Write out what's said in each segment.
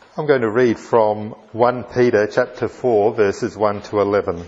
I'm going to read from 1 Peter chapter 4 verses 1 to 11.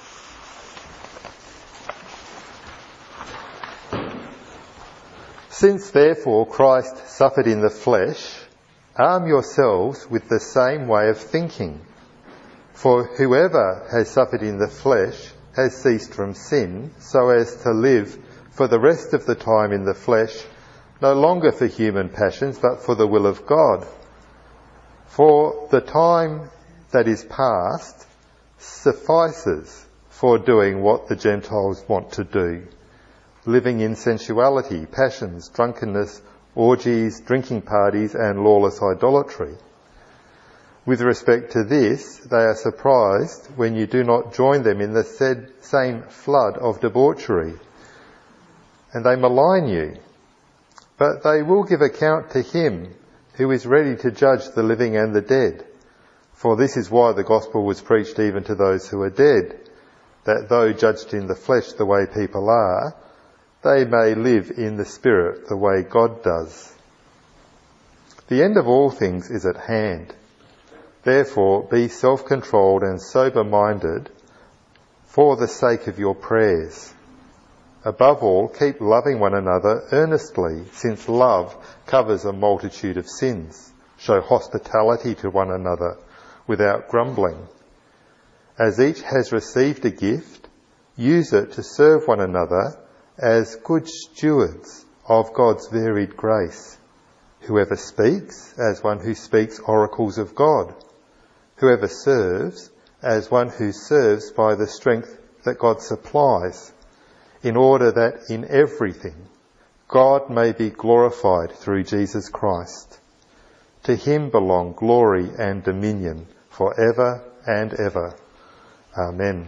Since therefore Christ suffered in the flesh, arm yourselves with the same way of thinking. For whoever has suffered in the flesh has ceased from sin, so as to live for the rest of the time in the flesh, no longer for human passions, but for the will of God. For the time that is past suffices for doing what the Gentiles want to do, living in sensuality, passions, drunkenness, orgies, drinking parties, and lawless idolatry. With respect to this, they are surprised when you do not join them in the same flood of debauchery, and they malign you. But they will give account to him who is ready to judge the living and the dead. For this is why the gospel was preached even to those who are dead, that though judged in the flesh the way people are, they may live in the spirit the way God does. The end of all things is at hand. Therefore, be self-controlled and sober-minded for the sake of your prayers. Above all, keep loving one another earnestly, since love covers a multitude of sins. Show hospitality to one another without grumbling. As each has received a gift, use it to serve one another as good stewards of God's varied grace. Whoever speaks, as one who speaks oracles of God. Whoever serves, as one who serves by the strength that God supplies, in order that in everything God may be glorified through Jesus Christ. To him belong glory and dominion forever and ever. Amen.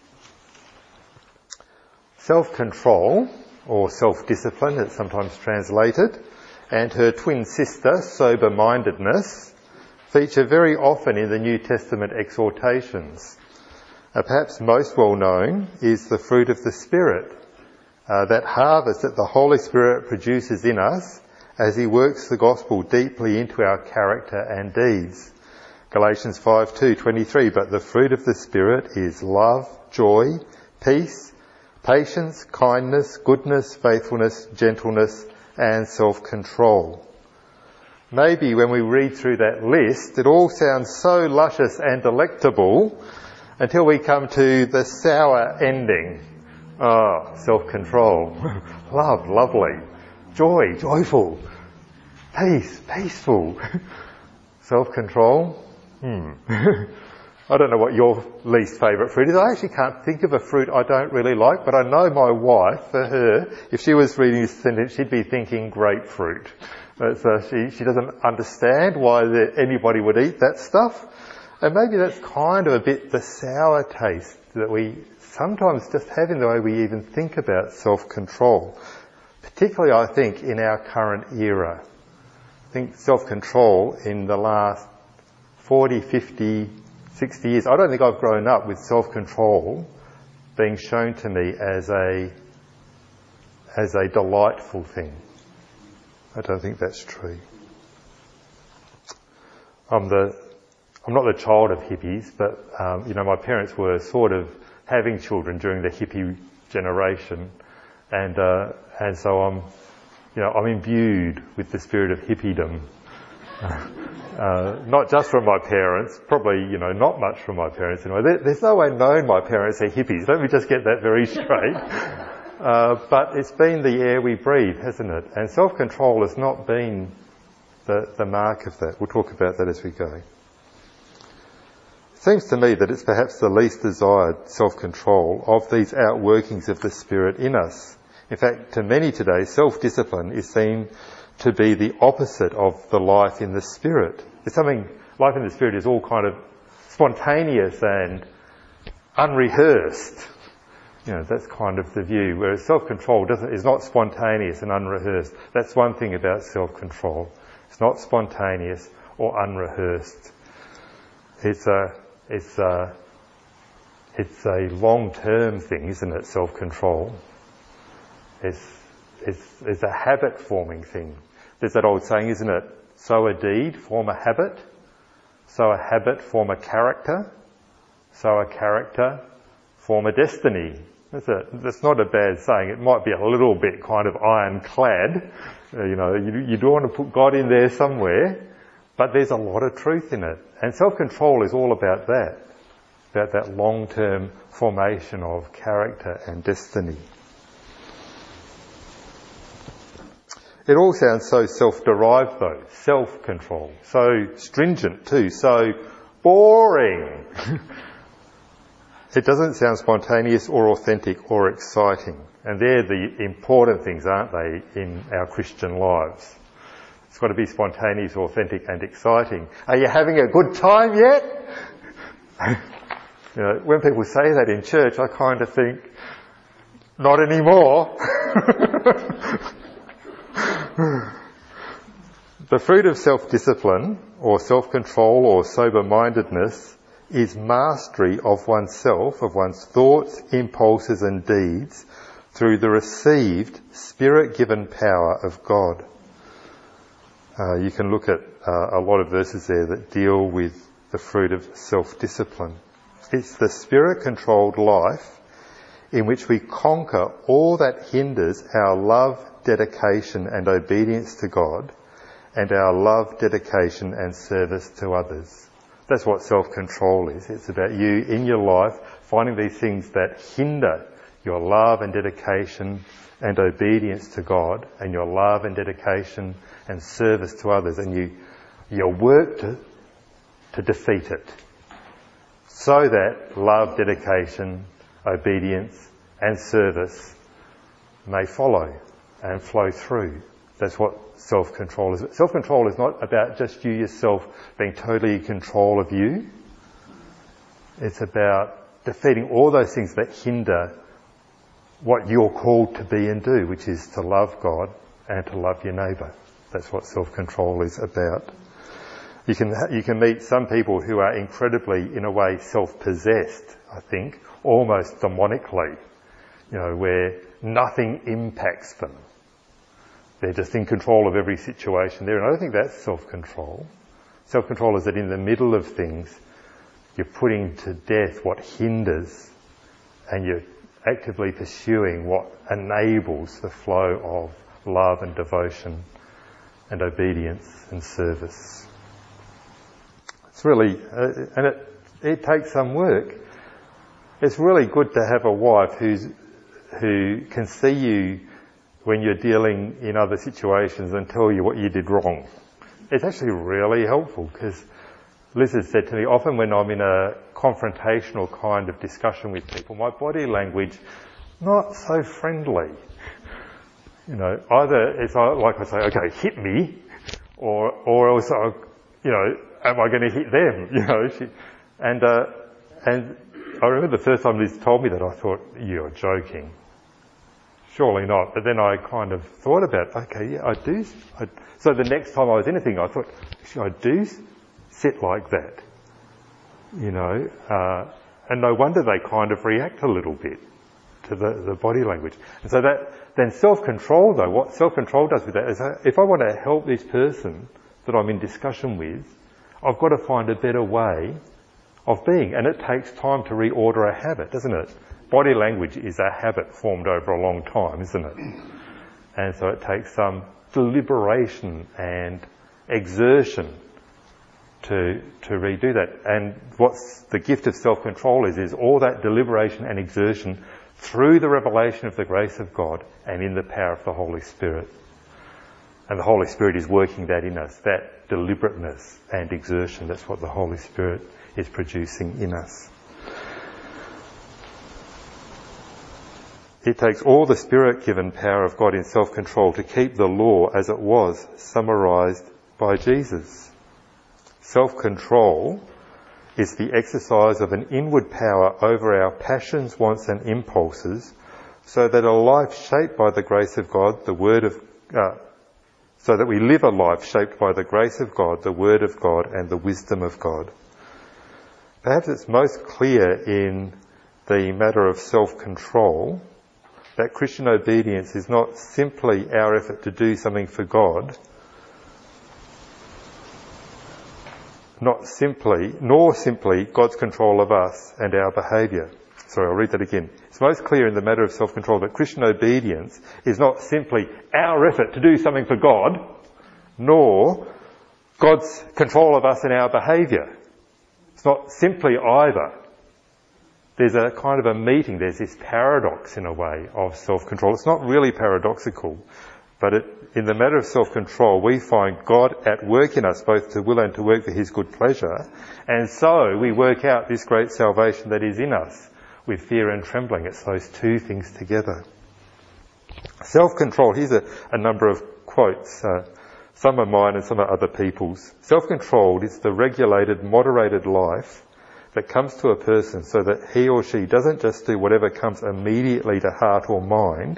Self-control, or self-discipline, it's sometimes translated, and her twin sister, sober-mindedness, feature very often in the New Testament exhortations. Perhaps most well known is the fruit of the Spirit, that harvest that the Holy Spirit produces in us as he works the gospel deeply into our character and deeds. Galatians 5:2-23, but the fruit of the Spirit is love, joy, peace, patience, kindness, goodness, faithfulness, gentleness, and self-control. Maybe when we read through that list, it all sounds so luscious and delectable until we come to the sour ending. Self-control. Love, lovely. Joy, joyful. Peace, peaceful. Self-control. I don't know what your least favourite fruit is. I actually can't think of a fruit I don't really like, but I know my wife, for her, if she was reading this sentence, she'd be thinking grapefruit. She doesn't understand why anybody would eat that stuff. And maybe that's kind of a bit the sour taste that we sometimes just have in the way we even think about self-control. Particularly, I think, in our current era. I think self-control in the last 40, 50, 60 years, I don't think I've grown up with self-control being shown to me as a delightful thing. I don't think that's true. I'm not the child of hippies, but my parents were sort of having children during the hippie generation, and so I'm imbued with the spirit of hippiedom. Not just from my parents, probably not much from my parents anyway. There's no way known my parents are hippies. Let me just get that very straight. But it's been the air we breathe, hasn't it? And self-control has not been the mark of that. We'll talk about that as we go. It seems to me that it's perhaps the least desired self-control of these outworkings of the Spirit in us. In fact, to many today, self-discipline is seen to be the opposite of the life in the Spirit. Life in the Spirit is all kind of spontaneous and unrehearsed. That's kind of the view, whereas self-control is not spontaneous and unrehearsed. That's one thing about self-control. It's not spontaneous or unrehearsed. It's a long-term thing, isn't it, self-control? It's a habit-forming thing. There's that old saying, isn't it? Sow a deed, form a habit. So a habit form a character. So a character form a destiny. That's not a bad saying. It might be a little bit kind of ironclad. You do want to put God in there somewhere, but there's a lot of truth in it. And self-control is all about that long-term formation of character and destiny. It all sounds so self-derived though. Self-control. So stringent too. So boring. It doesn't sound spontaneous or authentic or exciting. And they're the important things, aren't they, in our Christian lives? It's got to be spontaneous, authentic and exciting. Are you having a good time yet? When people say that in church, I kind of think, not anymore. The fruit of self-discipline or self-control or sober-mindedness is mastery of oneself, of one's thoughts, impulses and deeds through the received Spirit-given power of God. You can look at a lot of verses there that deal with the fruit of self-discipline. It's the Spirit-controlled life in which we conquer all that hinders our love, dedication and obedience to God and our love, dedication and service to others. That's what self-control is. It's about you in your life finding these things that hinder your love and dedication and obedience to God and your love and dedication and service to others, and you work to defeat it so that love, dedication, obedience and service may follow and flow through. That's what self-control is. Self-control is not about just you yourself being totally in control of you. It's about defeating all those things that hinder what you're called to be and do, which is to love God and to love your neighbour. That's what self-control is about. You can meet some people who are incredibly, in a way, self-possessed, I think, almost demonically, where nothing impacts them. They're just in control of every situation there. And I don't think that's self-control. Self-control is that in the middle of things, you're putting to death what hinders and you're actively pursuing what enables the flow of love and devotion and obedience and service. It's really, and it takes some work. It's really good to have a wife who can see you when you're dealing in other situations and tell you what you did wrong. It's actually really helpful because Liz has said to me, often when I'm in a confrontational kind of discussion with people, my body language, not so friendly. Either it's like I say, okay, hit me, or else, am I going to hit them? And I remember the first time Liz told me that, I thought, you're joking. Surely not. But then I kind of thought about, okay, yeah, I do. So the next time I was in a thing, I thought, actually, I do sit like that. And no wonder they kind of react a little bit to the body language. And so then self-control though, what self-control does with that is if I want to help this person that I'm in discussion with, I've got to find a better way of being. And it takes time to reorder a habit, doesn't it? Body language is a habit formed over a long time, isn't it? And so it takes some deliberation and exertion to redo that. And what's the gift of self-control is all that deliberation and exertion through the revelation of the grace of God and in the power of the Holy Spirit. And the Holy Spirit is working that in us, that deliberateness and exertion. That's what the Holy Spirit is producing in us. It takes all the Spirit-given power of God in self-control to keep the law as it was summarised by Jesus. Self-control is the exercise of an inward power over our passions, wants and impulses, so that a life shaped by the grace of God, so that we live a life shaped by the grace of God, the Word of God and the wisdom of God. Perhaps it's most clear in the matter of self-control that Christian obedience is not simply our effort to do something for God, nor simply God's control of us and our behaviour. Sorry, I'll read that again. It's most clear in the matter of self-control that Christian obedience is not simply our effort to do something for God, nor God's control of us and our behaviour. It's not simply either. There's a kind of a meeting, there's this paradox in a way of self-control. It's not really paradoxical, but in the matter of self-control, we find God at work in us, both to will and to work for his good pleasure, and so we work out this great salvation that is in us with fear and trembling. It's those two things together. Self-control, here's a number of quotes. Some are mine and some are other people's. Self-controlled is the regulated, moderated life that comes to a person so that he or she doesn't just do whatever comes immediately to heart or mind,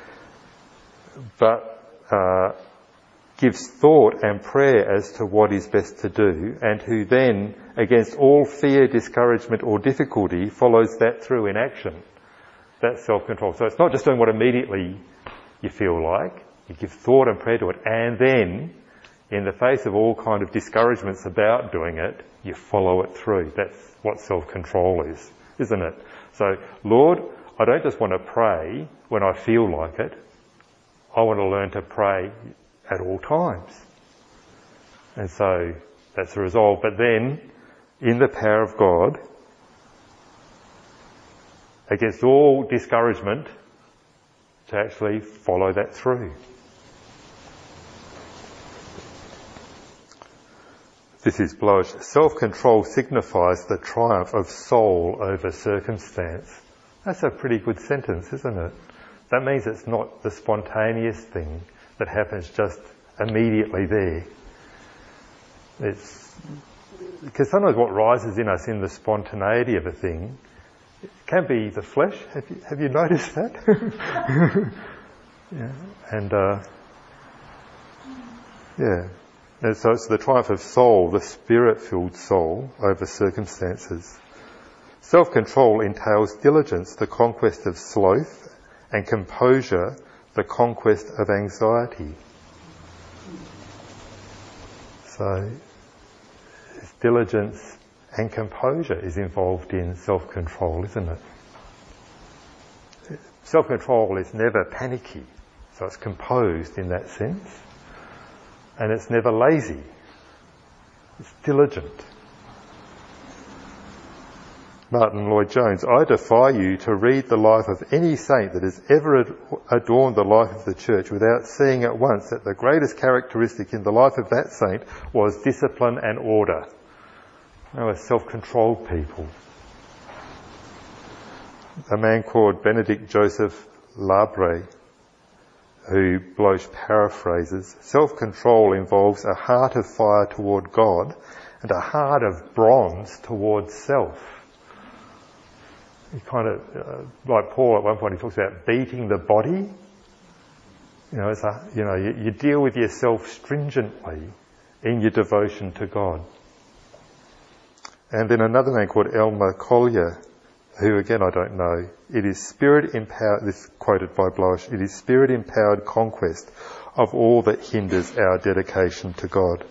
but gives thought and prayer as to what is best to do, and who then, against all fear, discouragement or difficulty, follows that through in action. That's self-control. So it's not just doing what immediately you feel like. You give thought and prayer to it, and then, in the face of all kind of discouragements about doing it, you follow it through. That's what self-control is, isn't it? So, Lord, I don't just want to pray when I feel like it. I want to learn to pray at all times. And so, that's a resolve. But then, in the power of God, against all discouragement, to actually follow that through. This is Bloch. Self-control signifies the triumph of soul over circumstance. That's a pretty good sentence, isn't it? That means it's not the spontaneous thing that happens just immediately there. It's because sometimes what rises in us in the spontaneity of a thing, it can be the flesh. Have you noticed that? Yeah. And yeah. And so it's the triumph of soul, the spirit-filled soul, over circumstances. Self-control entails diligence, the conquest of sloth, and composure, the conquest of anxiety. So, diligence and composure is involved in self-control, isn't it? Self-control is never panicky, so it's composed in that sense. And it's never lazy. It's diligent. Martin Lloyd-Jones, I defy you to read the life of any saint that has ever adorned the life of the church without seeing at once that the greatest characteristic in the life of that saint was discipline and order. They were self-controlled people. A man called Benedict Joseph Labre, who Bloch paraphrases, self-control involves a heart of fire toward God and a heart of bronze towards self. You kind of, like Paul at one point, he talks about beating the body. You deal with yourself stringently in your devotion to God. And then another man called Elmer Collier, who again I don't know, it is spirit-empowered, this is quoted by Bloch, it is spirit-empowered conquest of all that hinders our dedication to God.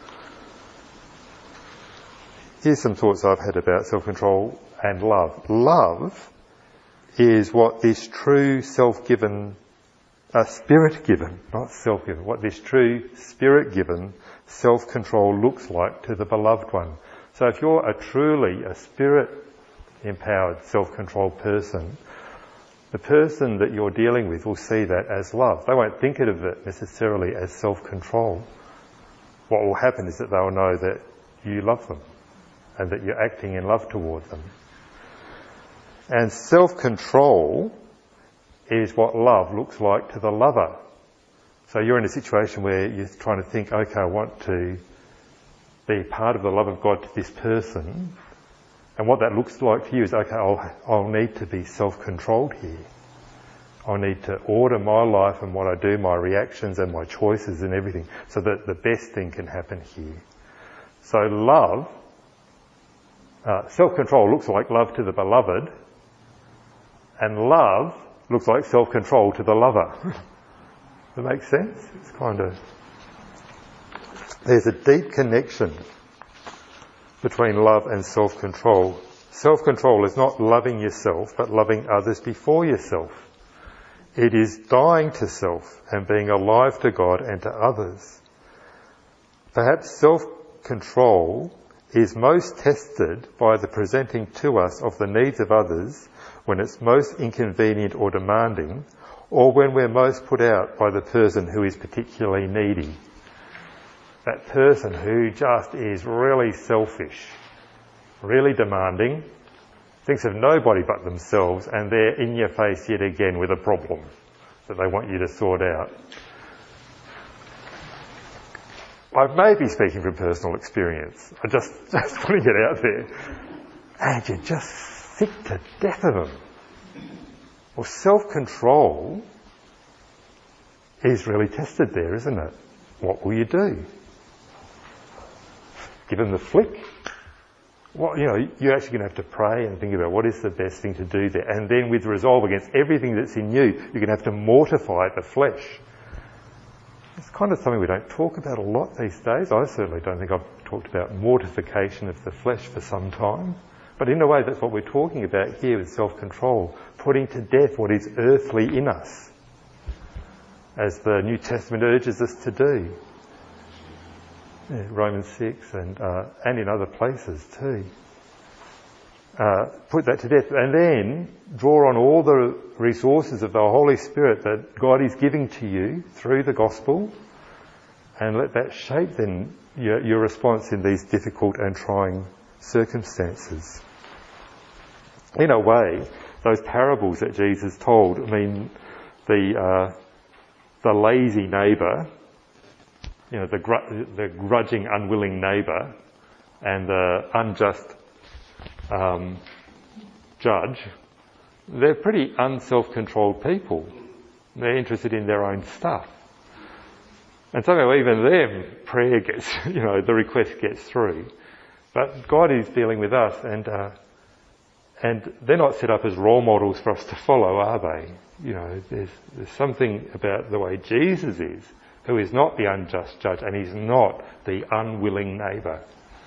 Here's some thoughts I've had about self-control and love. Love is what this true self-given, spirit-given, not self-given, what this true spirit-given self-control looks like to the beloved one. So if you're truly a spirit-empowered, self-controlled person, the person that you're dealing with will see that as love. They won't think of it necessarily as self-control. What will happen is that they'll know that you love them and that you're acting in love toward them. And self-control is what love looks like to the lover. So you're in a situation where you're trying to think, okay, I want to be part of the love of God to this person. And what that looks like to you is, okay, I'll need to be self-controlled here. I need to order my life and what I do, my reactions and my choices and everything, so that the best thing can happen here. So love, self-control looks like love to the beloved, and love looks like self-control to the lover. Does that make sense? It's kind of... There's a deep connection between love and self-control. Self-control is not loving yourself, but loving others before yourself. It is dying to self and being alive to God and to others. Perhaps self-control is most tested by the presenting to us of the needs of others when it's most inconvenient or demanding, or when we're most put out by the person who is particularly needy. That person who just is really selfish, really demanding, thinks of nobody but themselves, and they're in your face yet again with a problem that they want you to sort out. I may be speaking from personal experience. I just putting it out there. And you're just sick to death of them. Well, self-control is really tested there, isn't it? What will you do? Give them the flick? Well, you're actually going to have to pray and think about what is the best thing to do there. And then with resolve against everything that's in you, you're going to have to mortify the flesh. It's kind of something we don't talk about a lot these days. I certainly don't think I've talked about mortification of the flesh for some time. But in a way, that's what we're talking about here with self-control. Putting to death what is earthly in us, as the New Testament urges us to do. Yeah, Romans 6 and in other places too. Put that to death, and then draw on all the resources of the Holy Spirit that God is giving to you through the gospel, and let that shape then your response in these difficult and trying circumstances. In a way, those parables that Jesus told, the lazy neighbour, the grudging, unwilling neighbour, and the unjust judge, they're pretty unself-controlled people. They're interested in their own stuff. And somehow even them, prayer gets, the request gets through. But God is dealing with us, and they're not set up as role models for us to follow, are they? There's something about the way Jesus is, who is not the unjust judge, and he's not the unwilling neighbour.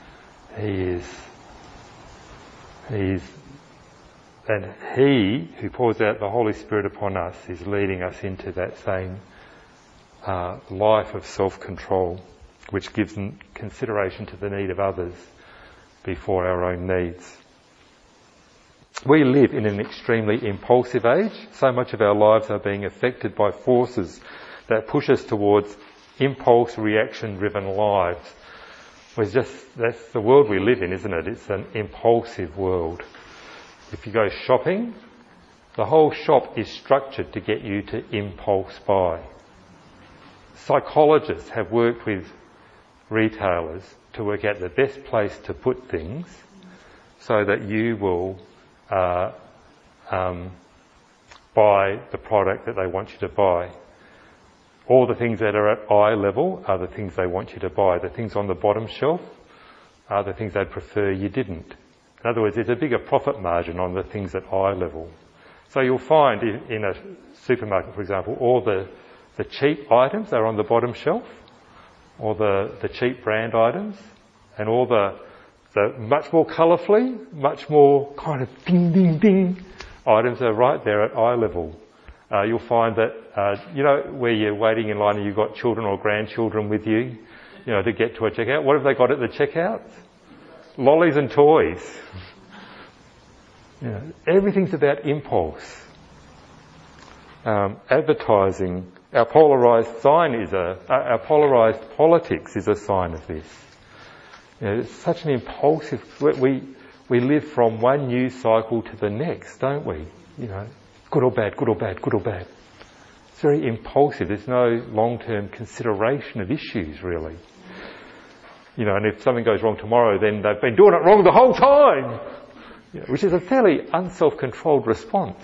And he who pours out the Holy Spirit upon us is leading us into that same life of self-control, which gives consideration to the need of others before our own needs. We live in an extremely impulsive age. So much of our lives are being affected by forces that push us towards impulse, reaction-driven lives. That's the world we live in, isn't it? It's an impulsive world. If you go shopping, the whole shop is structured to get you to impulse buy. Psychologists have worked with retailers to work out the best place to put things so that you will buy the product that they want you to buy. All the things that are at eye level are the things they want you to buy. The things on the bottom shelf are the things they'd prefer you didn't. In other words, there's a bigger profit margin on the things at eye level. So you'll find in a supermarket, for example, all the cheap items are on the bottom shelf, or the cheap brand items, and all the much more colourfully, much more kind of ding, ding, ding items are right there at eye level. You'll find that, where you're waiting in line and you've got children or grandchildren with you, to get to a checkout. What have they got at the checkout? Lollies and toys. Everything's about impulse. Advertising, our polarised politics is a sign of this. It's such an impulsive. We live from one news cycle to the next, don't we? Good or bad, good or bad, good or bad. It's very impulsive. There's no long-term consideration of issues, really. And if something goes wrong tomorrow, then they've been doing it wrong the whole time, which is a fairly unself-controlled response.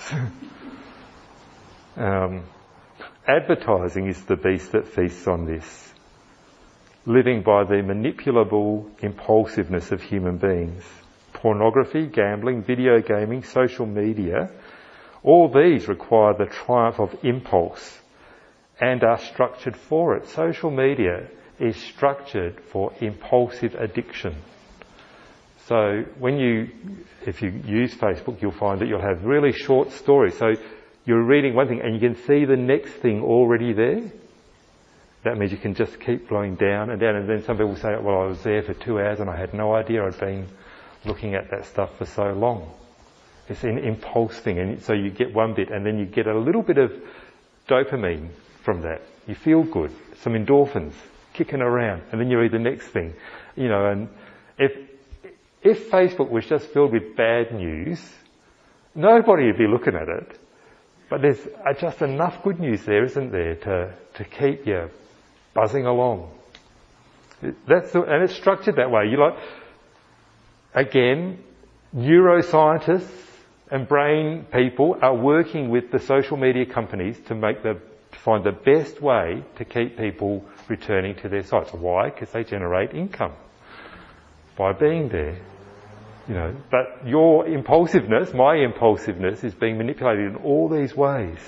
Advertising is the beast that feasts on this, living by the manipulable impulsiveness of human beings. Pornography, gambling, video gaming, social media, all these require the triumph of impulse and are structured for it. Social media is structured for impulsive addiction. So if you use Facebook, you'll find that you'll have really short stories. So you're reading one thing and you can see the next thing already there. That means you can just keep flowing down and down. And then some people say, well, I was there for 2 hours and I had no idea I'd been looking at that stuff for so long. It's an impulse thing. And so you get one bit and then you get a little bit of dopamine from that. You feel good. Some endorphins kicking around. And then you read the next thing. And if Facebook was just filled with bad news, nobody would be looking at it. But there's just enough good news there, isn't there, to keep you buzzing along. And it's structured that way. Again, neuroscientists and brain people are working with the social media companies to find the best way to keep people returning to their sites. Why? Because they generate income by being there. But your impulsiveness, my impulsiveness, is being manipulated in all these ways.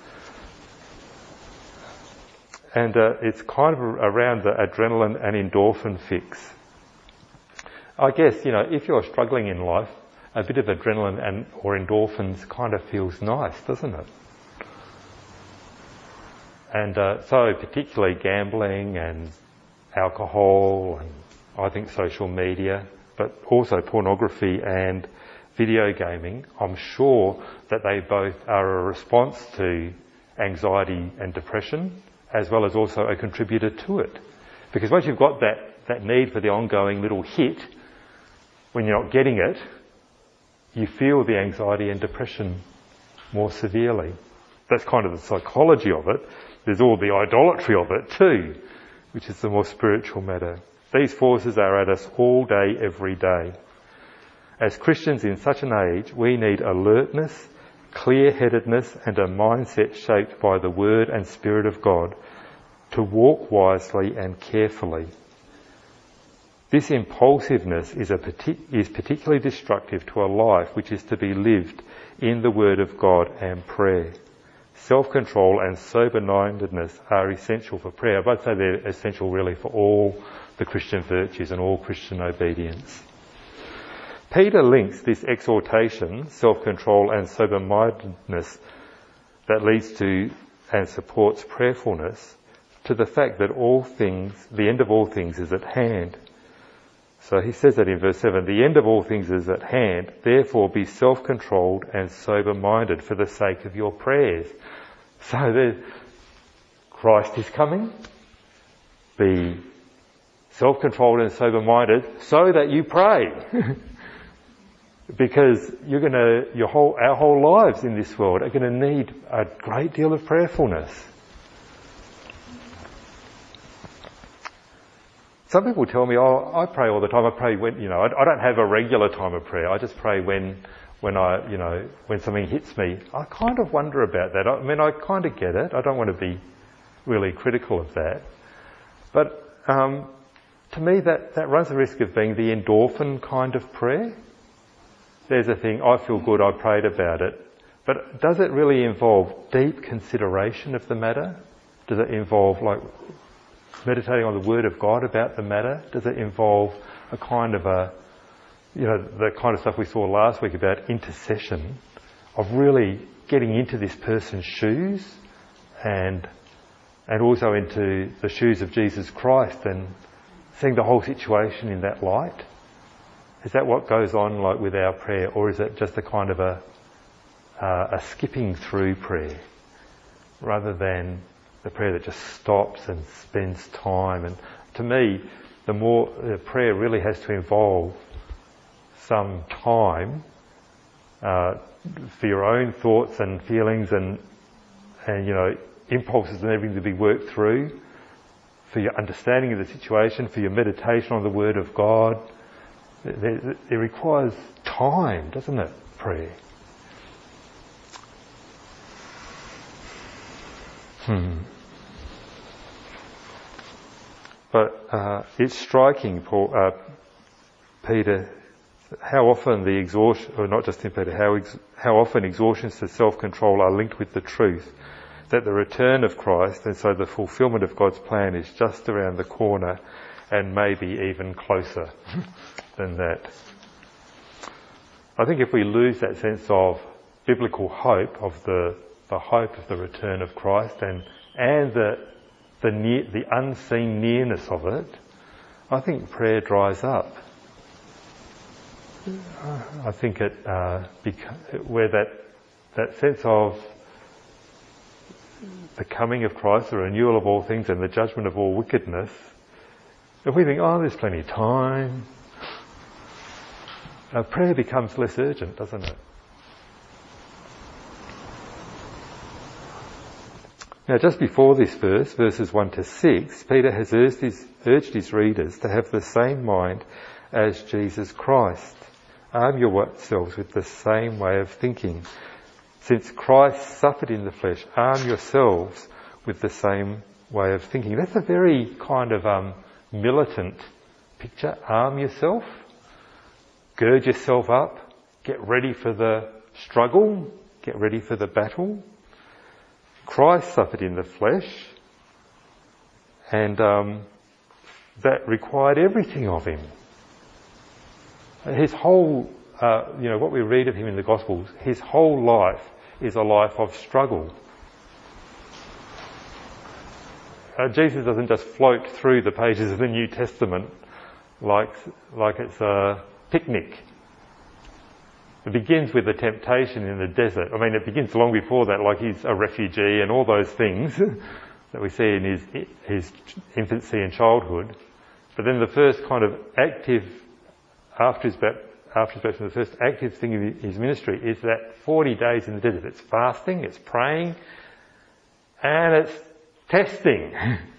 And it's kind of around the adrenaline and endorphin fix. I guess, if you're struggling in life, a bit of adrenaline or endorphins kind of feels nice, doesn't it? And so particularly gambling and alcohol and I think social media, but also pornography and video gaming, I'm sure that they both are a response to anxiety and depression, as well as also a contributor to it. Because once you've got that need for the ongoing little hit, when you're not getting it, you feel the anxiety and depression more severely. That's kind of the psychology of it. There's all the idolatry of it too, which is the more spiritual matter. These forces are at us all day, every day. As Christians in such an age, we need alertness, clear-headedness and a mindset shaped by the Word and Spirit of God to walk wisely and carefully. This impulsiveness is particularly destructive to a life which is to be lived in the Word of God and prayer. Self-control and sober-mindedness are essential for prayer. I'd say they're essential really for all the Christian virtues and all Christian obedience. Peter links this exhortation, self-control and sober-mindedness that leads to and supports prayerfulness to the fact that the end of all things is at hand. So he says that in verse 7, the end of all things is at hand, therefore be self-controlled and sober-minded for the sake of your prayers. So Christ is coming, be self-controlled and sober-minded so that you pray. Because our whole lives in this world are going to need a great deal of prayerfulness. Some people tell me, I pray all the time. I pray when, I don't have a regular time of prayer. I just pray when something hits me. I kind of wonder about that. I kind of get it. I don't want to be really critical of that. But to me, that runs the risk of being the endorphin kind of prayer. There's a thing, I feel good, I prayed about it. But does it really involve deep consideration of the matter? Does it involve meditating on the Word of God about the matter? Does it involve a kind of the kind of stuff we saw last week about intercession, of really getting into this person's shoes and also into the shoes of Jesus Christ and seeing the whole situation in that light? Is that what goes on with our prayer, or is it just a kind of a skipping through prayer rather than the prayer that just stops and spends time? And to me, the prayer really has to involve some time for your own thoughts and feelings and impulses and everything to be worked through, for your understanding of the situation, for your meditation on the Word of God. It requires time, doesn't it, prayer? But it's striking, Peter, how often the exhaustion, or not just in Peter, how often exhaustions to self-control are linked with the truth that the return of Christ, and so the fulfilment of God's plan, is just around the corner and maybe even closer than that. I think if we lose that sense of biblical hope, of the hope of the return of Christ and the unseen nearness of it, I think prayer dries up. I think where that sense of the coming of Christ, the renewal of all things and the judgment of all wickedness, if we think, oh, there's plenty of time, prayer becomes less urgent, doesn't it? Now, just before this verse, verses 1 to 6, Peter has urged his readers to have the same mind as Jesus Christ. Arm yourselves with the same way of thinking. Since Christ suffered in the flesh, arm yourselves with the same way of thinking. That's a very kind of militant picture. Arm yourself, gird yourself up, get ready for the struggle, get ready for the battle. Christ suffered in the flesh, and that required everything of him. His whole, what we read of him in the Gospels, his whole life is a life of struggle. Jesus doesn't just float through the pages of the New Testament like it's a picnic. It begins with the temptation in the desert. I mean, it begins long before that, like he's a refugee and all those things that we see in his infancy and childhood. But then the first kind of active, after his baptism, the first active thing in his ministry is that 40 days in the desert. It's fasting, it's praying, and it's testing.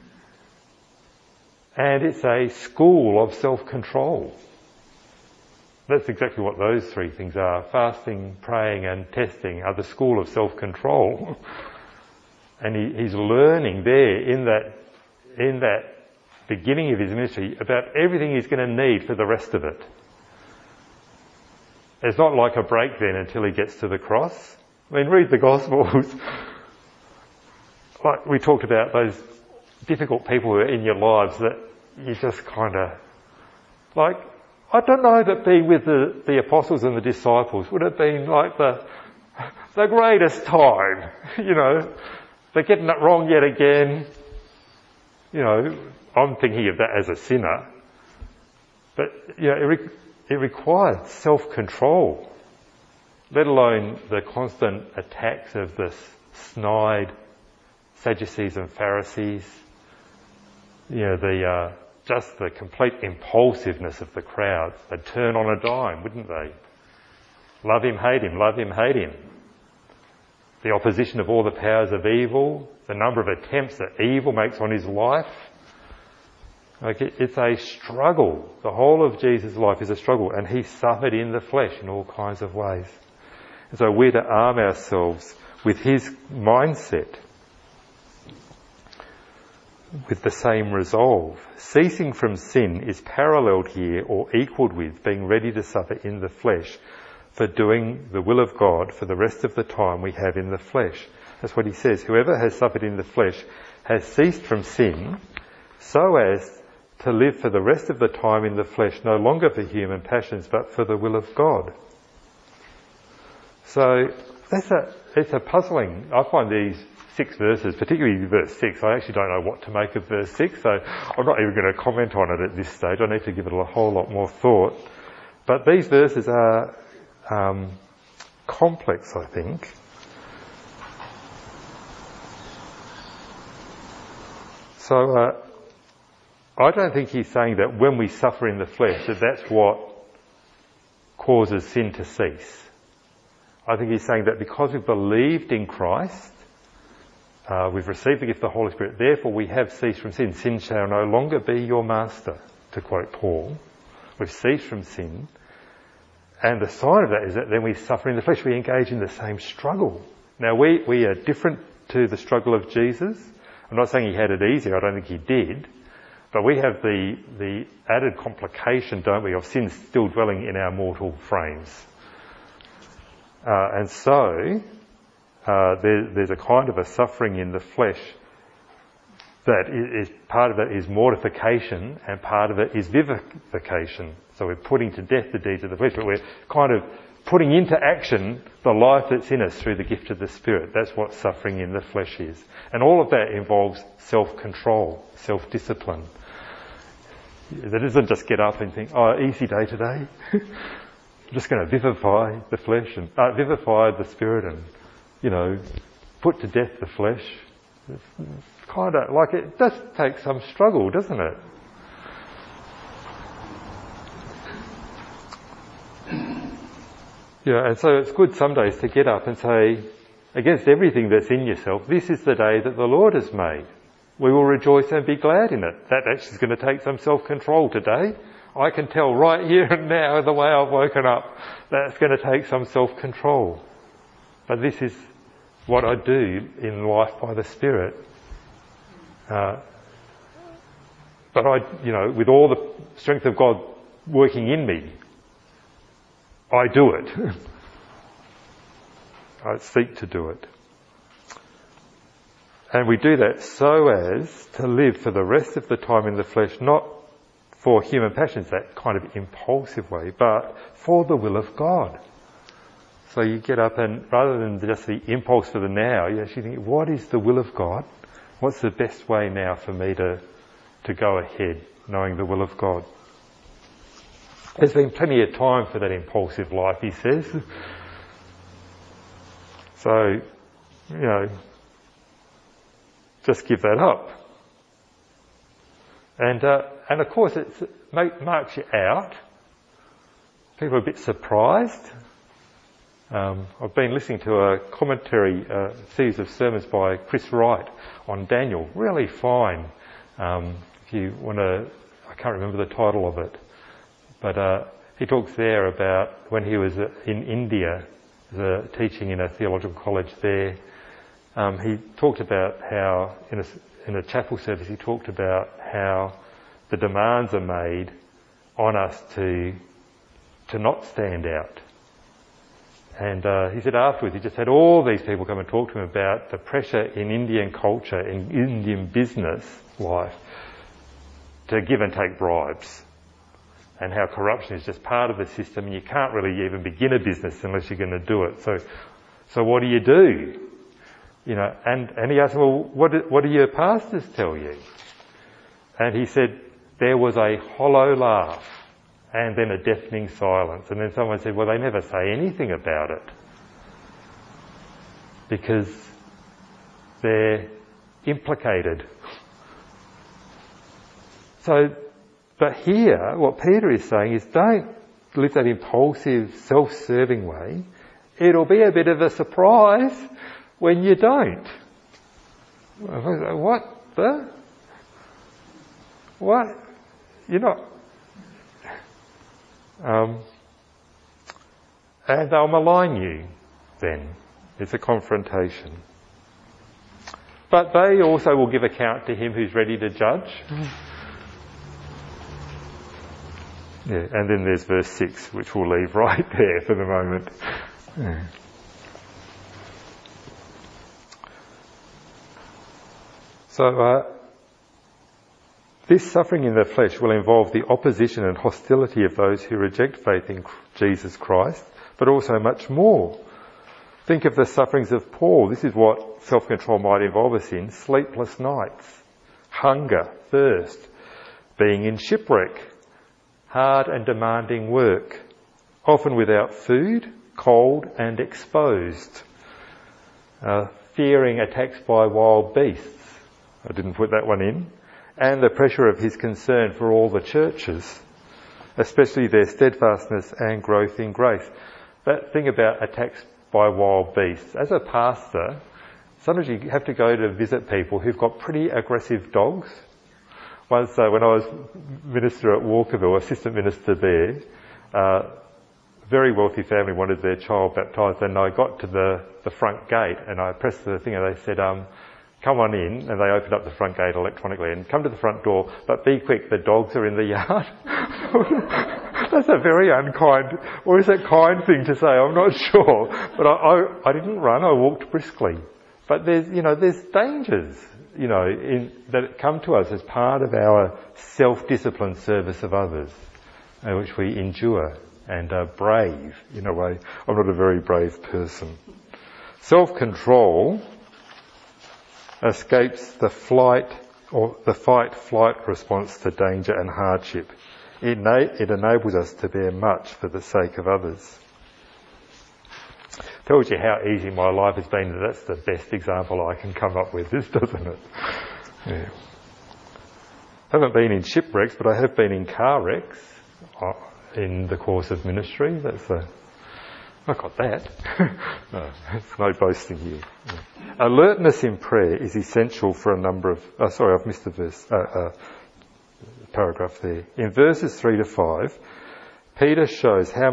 And it's a school of self-control. That's exactly what those three things are. Fasting, praying and testing are the school of self-control. And he's learning there in that beginning of his ministry about everything he's going to need for the rest of it. It's not like a break then until he gets to the cross. I mean, read the Gospels. Like we talked about those difficult people who are in your lives that you just kind of like, I don't know that being with the apostles and the disciples would have been like the greatest time. They're getting it wrong yet again. I'm thinking of that as a sinner. But, it required self-control, let alone the constant attacks of the snide Sadducees and Pharisees. Just the complete impulsiveness of the crowd. They'd turn on a dime, wouldn't they? Love him, hate him, love him, hate him. The opposition of all the powers of evil, the number of attempts that evil makes on his life. It's a struggle. The whole of Jesus' life is a struggle, and he suffered in the flesh in all kinds of ways. And so we're to arm ourselves with his mindset, with the same resolve. Ceasing from sin is paralleled here or equalled with being ready to suffer in the flesh for doing the will of God for the rest of the time we have in the flesh. That's what he says. Whoever has suffered in the flesh has ceased from sin so as to live for the rest of the time in the flesh, no longer for human passions but for the will of God. So it's a puzzling. I find these 6 verses, particularly verse 6, I actually don't know what to make of verse 6, so I'm not even going to comment on it at this stage. I need to give it a whole lot more thought. But these verses are complex, I think. So I don't think he's saying that when we suffer in the flesh, that's what causes sin to cease. I think he's saying that because we've believed in Christ, we've received the gift of the Holy Spirit, therefore we have ceased from sin. Sin shall no longer be your master, to quote Paul. We've ceased from sin. And the sign of that is that then we suffer in the flesh. We engage in the same struggle. Now we are different to the struggle of Jesus. I'm not saying he had it easy. I don't think he did. But we have the added complication, don't we, of sin still dwelling in our mortal frames. And so there's a kind of a suffering in the flesh that is part of it is mortification and part of it is vivification. So we're putting to death the deeds of the flesh, but we're kind of putting into action the life that's in us through the gift of the Spirit. That's what suffering in the flesh is. And all of that involves self-control, self-discipline. That isn't just get up and think, oh, easy day today. I'm just going to vivify the flesh and vivify the Spirit and, put to death the flesh. It's kind of like it does take some struggle, doesn't it? Yeah, and so it's good some days to get up and say, against everything that's in yourself, this is the day that the Lord has made. We will rejoice and be glad in it. That actually is going to take some self-control today. I can tell right here and now, the way I've woken up, that's going to take some self-control. But this is what I do in life by the Spirit. But with all the strength of God working in me, I do it. I seek to do it. And we do that so as to live for the rest of the time in the flesh, not for human passions, that kind of impulsive way, but for the will of God. So you get up and rather than just the impulse for the now, you actually think, what is the will of God? What's the best way now for me to go ahead, knowing the will of God? There's been plenty of time for that impulsive life, he says. So, just give that up. And of course it marks you out. People are a bit surprised. I've been listening to a commentary, series of sermons by Chris Wright on Daniel. Really fine. If you want to, I can't remember the title of it. But he talks there about when he was in India, teaching in a theological college there. He talked about how, in a chapel service, he talked about how the demands are made on us to not stand out. And he said afterwards, he just had all these people come and talk to him about the pressure in Indian culture, in Indian business life, to give and take bribes. And how corruption is just part of the system, and you can't really even begin a business unless you're going to do it. So what do you do? And he asked him, well, what do your pastors tell you? And he said, there was a hollow laugh, and then a deafening silence. And then someone said, well, they never say anything about it, because they're implicated. But here, what Peter is saying is, don't live that impulsive, self-serving way. It'll be a bit of a surprise when you don't. What? You're not... and they'll malign you then. It's a confrontation. But they also will give account to him who's ready to judge. Yeah, and then there's verse 6, which we'll leave right there for the moment. Yeah. So, this suffering in the flesh will involve the opposition and hostility of those who reject faith in Jesus Christ, but also much more. Think of the sufferings of Paul. This is what self-control might involve us in: sleepless nights, hunger, thirst, being in shipwreck, hard and demanding work, often without food, cold and exposed, fearing attacks by wild beasts. I didn't put that one in. And the pressure of his concern for all the churches, especially their steadfastness and growth in grace. That thing about attacks by wild beasts. As a pastor, sometimes you have to go to visit people who've got pretty aggressive dogs. Once, when I was minister at Walkerville, assistant minister there, a very wealthy family wanted their child baptised, and I got to the front gate and I pressed the thing and they said, come on in, and they opened up the front gate electronically and come to the front door, but be quick, the dogs are in the yard. That's a very unkind, or is it kind thing to say? I'm not sure. But I didn't run, I walked briskly. But there's dangers, that come to us as part of our self-disciplined service of others, which we endure. and brave in a way. I'm not a very brave person. Self-control escapes the fight-flight response to danger and hardship. It enables us to bear much for the sake of others. Tells you how easy my life has been. That's the best example I can come up with, doesn't it? Yeah. I haven't been in shipwrecks, but I have been in car wrecks in the course of ministry. I got that. No, it's no boasting here. Yeah. Alertness in prayer is essential for a number of... I've missed the paragraph there. In verses 3 to 5, Peter shows how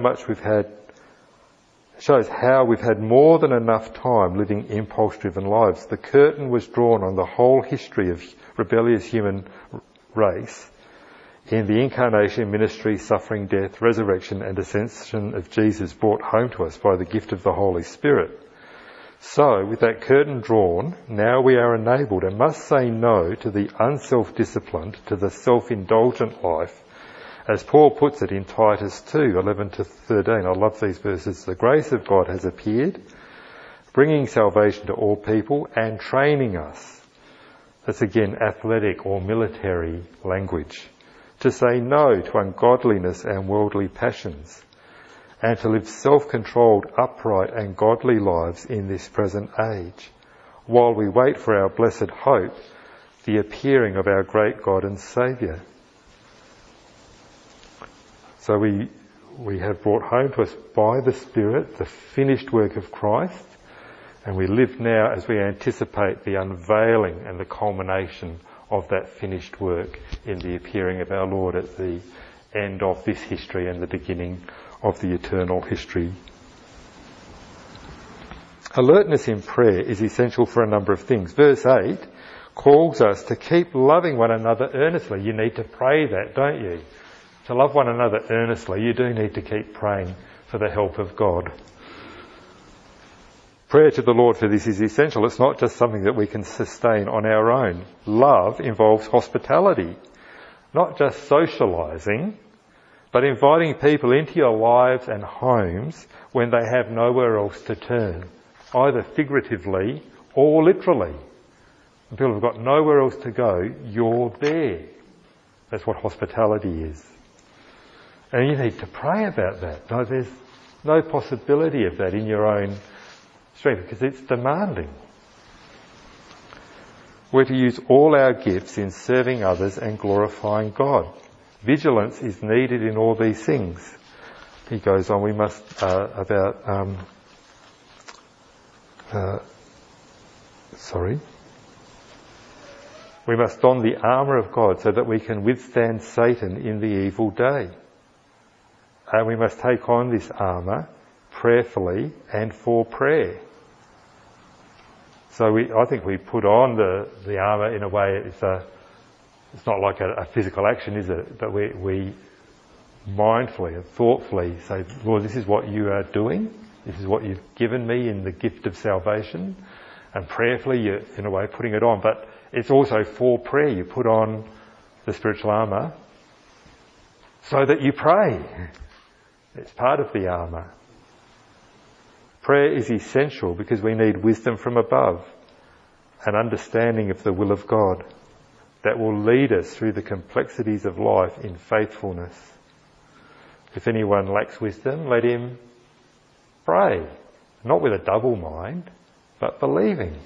we've had more than enough time living impulse-driven lives. The curtain was drawn on the whole history of rebellious human race in the incarnation, ministry, suffering, death, resurrection and ascension of Jesus brought home to us by the gift of the Holy Spirit. So, with that curtain drawn, now we are enabled and must say no to the unself-disciplined, to the self-indulgent life. As Paul puts it in Titus 2, 11 to 13, I love these verses. The grace of God has appeared, bringing salvation to all people and training us. That's again athletic or military language. To say no to ungodliness and worldly passions, and to live self-controlled, upright and godly lives in this present age, while we wait for our blessed hope, the appearing of our great God and Saviour. So we have brought home to us by the Spirit the finished work of Christ, and we live now as we anticipate the unveiling and the culmination of that finished work in the appearing of our Lord at the end of this history and the beginning of the eternal history. Alertness in prayer is essential for a number of things. Verse 8 calls us to keep loving one another earnestly. You need to pray that, don't you? To love one another earnestly, you do need to keep praying for the help of God. Prayer to the Lord for this is essential. It's not just something that we can sustain on our own. Love involves hospitality, not just socialising, but inviting people into your lives and homes when they have nowhere else to turn, either figuratively or literally. When people have got nowhere else to go, you're there. That's what hospitality is. And you need to pray about that. No, there's no possibility of that in your own strength because it's demanding. We're to use all our gifts in serving others and glorifying God. Vigilance is needed in all these things. He goes on, we must, we must don the armour of God so that we can withstand Satan in the evil day. And we must take on this armour prayerfully and for prayer. So I think we put on the armour in a way, it's not like a physical action, is it? But we mindfully and thoughtfully say, Lord, this is what you are doing. This is what you've given me in the gift of salvation. And prayerfully, you're, in a way, putting it on. But it's also for prayer. You put on the spiritual armour so that you pray. It's part of the armour. Prayer is essential because we need wisdom from above, an understanding of the will of God that will lead us through the complexities of life in faithfulness. If anyone lacks wisdom, let him pray, not with a double mind, but believing.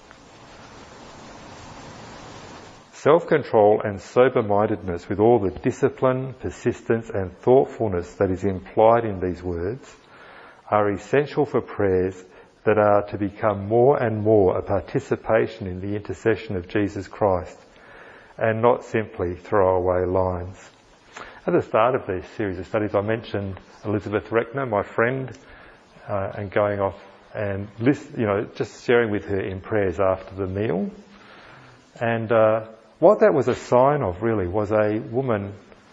Self-control and sober-mindedness with all the discipline, persistence and thoughtfulness that is implied in these words are essential for prayers that are to become more and more a participation in the intercession of Jesus Christ and not simply throwaway lines. At the start of this series of studies I mentioned Elizabeth Reckner, my friend, and going off and just sharing with her in prayers after the meal. And what that was a sign of really was a woman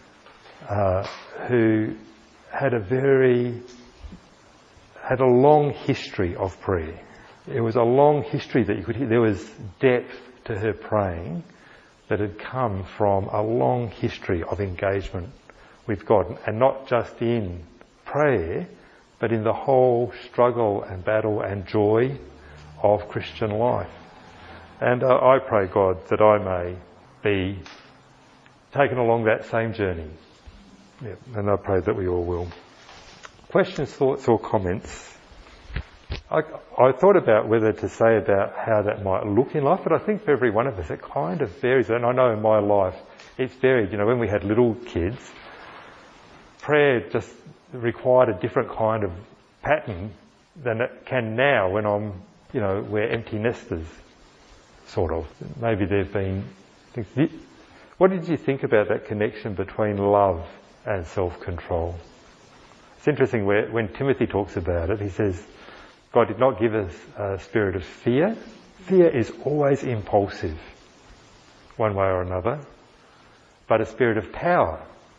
who had a long history of prayer. It was a long history that you could hear. There was depth to her praying that had come from a long history of engagement with God, and not just in prayer, but in the whole struggle and battle and joy of Christian life. And I pray, God, that I may be taken along that same journey. Yeah, and I pray that we all will. Questions, thoughts or comments? I thought about whether to say about how that might look in life, but I think for every one of us it kind of varies. And I know in my life it's varied. You know, when we had little kids, prayer just required a different kind of pattern than it can now when we're empty nesters, sort of. Maybe there've been things. What did you think about that connection between love and self-control? It's interesting when Timothy talks about it, he says, God did not give us a spirit of fear. Fear is always impulsive, one way or another, but a spirit of power,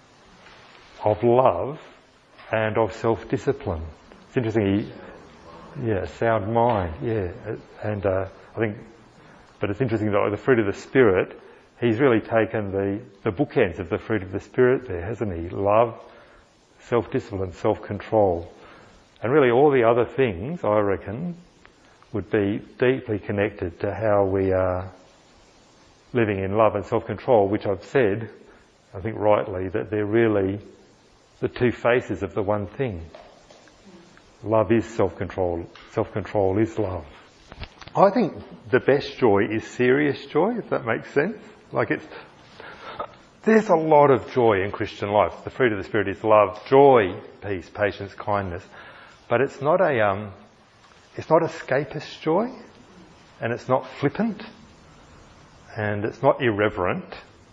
of love, and of self-discipline. It's interesting, sound mind, and I think, but it's interesting that the fruit of the Spirit, he's really taken the bookends of the fruit of the Spirit there, hasn't he? Love, self-discipline, self-control. And really all the other things, I reckon, would be deeply connected to how we are living in love and self-control, which I've said, I think rightly, that they're really the two faces of the one thing. Love is self-control. Self-control is love. I think the best joy is serious joy, if that makes sense. There's a lot of joy in Christian life. The fruit of the Spirit is love, joy, peace, patience, kindness. But it's not escapist joy, and it's not flippant, and it's not irreverent.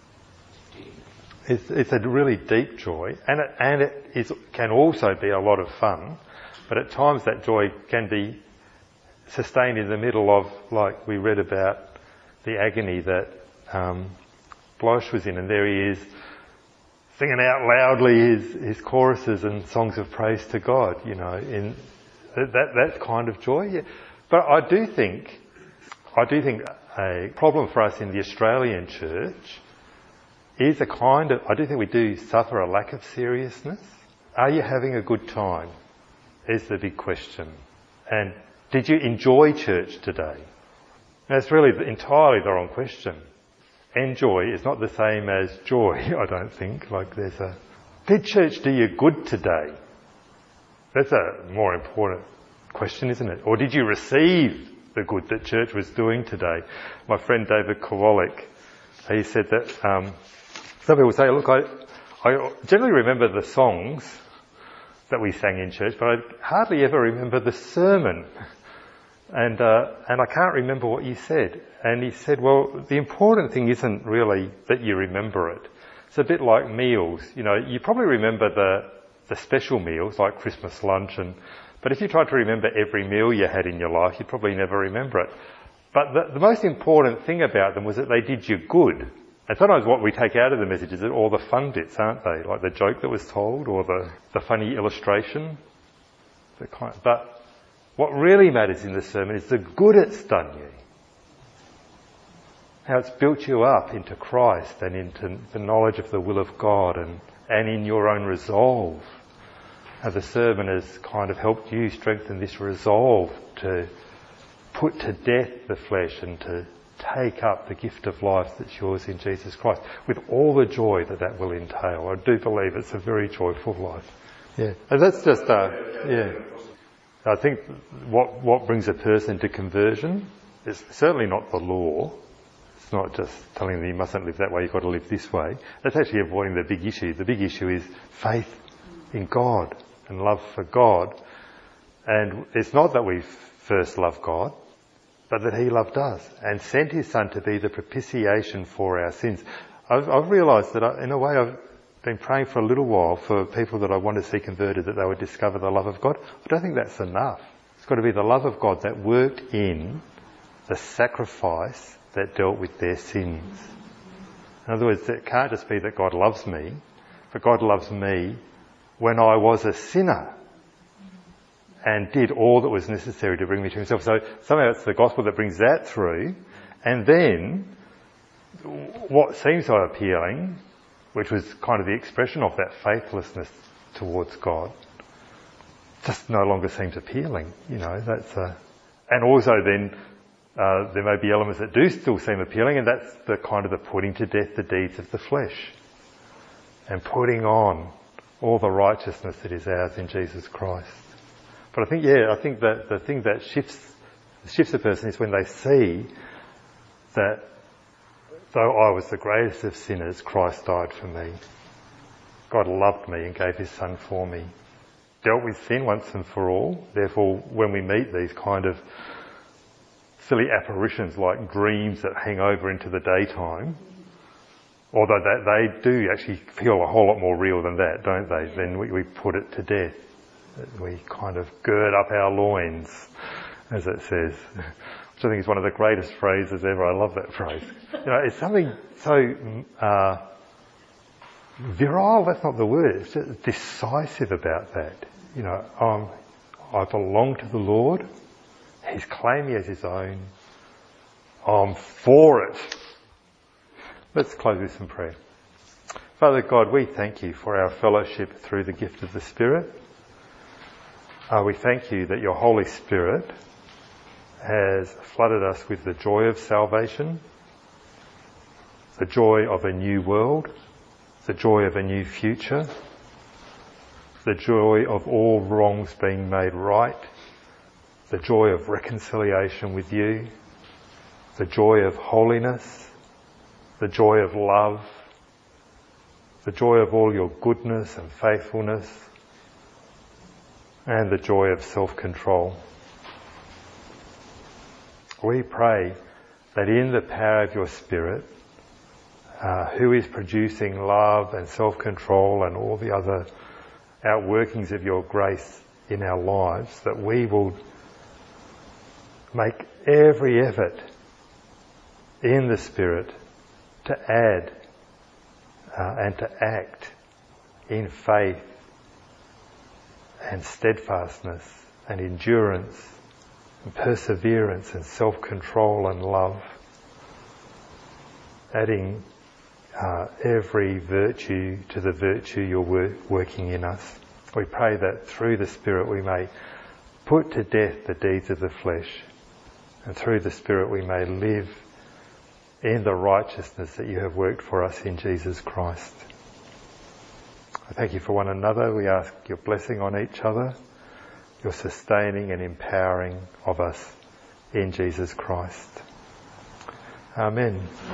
It's a really deep joy, and it can also be a lot of fun, but at times that joy can be sustained in the middle of, like we read about the agony that Blosh was in, and there he is singing out loudly his choruses and songs of praise to God, in that kind of joy. Yeah. But I do think a problem for us in the Australian church is I do think we do suffer a lack of seriousness. Are you having a good time? Is the big question. And did you enjoy church today? That's really entirely the wrong question. Enjoy is not the same as joy, I don't think. Did church do you good today? That's a more important question, isn't it? Or did you receive the good that church was doing today? My friend David Kowalik, he said that some people say, look, I generally remember the songs that we sang in church, but I hardly ever remember the sermon. And I can't remember what you said. And he said, well, the important thing isn't really that you remember it. It's a bit like meals. You probably remember the special meals like Christmas lunch, but if you tried to remember every meal you had in your life, you'd probably never remember it. But the most important thing about them was that they did you good. And sometimes what we take out of the message is all the fun bits, aren't they? Like the joke that was told or the funny illustration. But what really matters in the sermon is the good it's done you. How it's built you up into Christ and into the knowledge of the will of God and in your own resolve. How the sermon has kind of helped you strengthen this resolve to put to death the flesh and to take up the gift of life that's yours in Jesus Christ, with all the joy that will entail. I do believe it's a very joyful life. Yeah, and that's just I think what brings a person to conversion is certainly not the law. It's not just telling them you mustn't live that way, you've got to live this way. That's actually avoiding the big issue. The big issue is faith in God and love for God. And it's not that we first love God, but that he loved us and sent his Son to be the propitiation for our sins. I've realised that in a way I've been praying for a little while for people that I want to see converted, that they would discover the love of God. I don't think that's enough. It's got to be the love of God that worked in the sacrifice that dealt with their sins. In other words, it can't just be that God loves me, but God loves me when I was a sinner and did all that was necessary to bring me to himself. So somehow it's the gospel that brings that through. And then what seems so appealing, which was kind of the expression of that faithlessness towards God, just no longer seems appealing. And also then there may be elements that do still seem appealing, and that's the kind of the putting to death the deeds of the flesh and putting on all the righteousness that is ours in Jesus Christ. But I think that the thing that shifts a person is when they see that though I was the greatest of sinners, Christ died for me. God loved me and gave his Son for me. Dealt with sin once and for all. Therefore, when we meet these kind of silly apparitions like dreams that hang over into the daytime, although they do actually feel a whole lot more real than that, don't they? Then we put it to death. We kind of gird up our loins, as it says, which I think is one of the greatest phrases ever. I love that phrase. It's something so virile, that's not the word, it's just decisive about that. I belong to the Lord. He's claimed me as his own. I'm for it. Let's close with some prayer. Father God, we thank you for our fellowship through the gift of the Spirit. We thank you that your Holy Spirit has flooded us with the joy of salvation, the joy of a new world, the joy of a new future, the joy of all wrongs being made right, the joy of reconciliation with you, the joy of holiness, the joy of love, the joy of all your goodness and faithfulness, and the joy of self-control. We pray that in the power of your Spirit, who is producing love and self-control and all the other outworkings of your grace in our lives, that we will make every effort in the Spirit to add and to act in faith and steadfastness and endurance and perseverance and self-control and love, adding every virtue to the virtue you're working in us. We pray that through the Spirit we may put to death the deeds of the flesh, and through the Spirit we may live in the righteousness that you have worked for us in Jesus Christ. I thank you for one another. We ask your blessing on each other, your sustaining and empowering of us in Jesus Christ. Amen.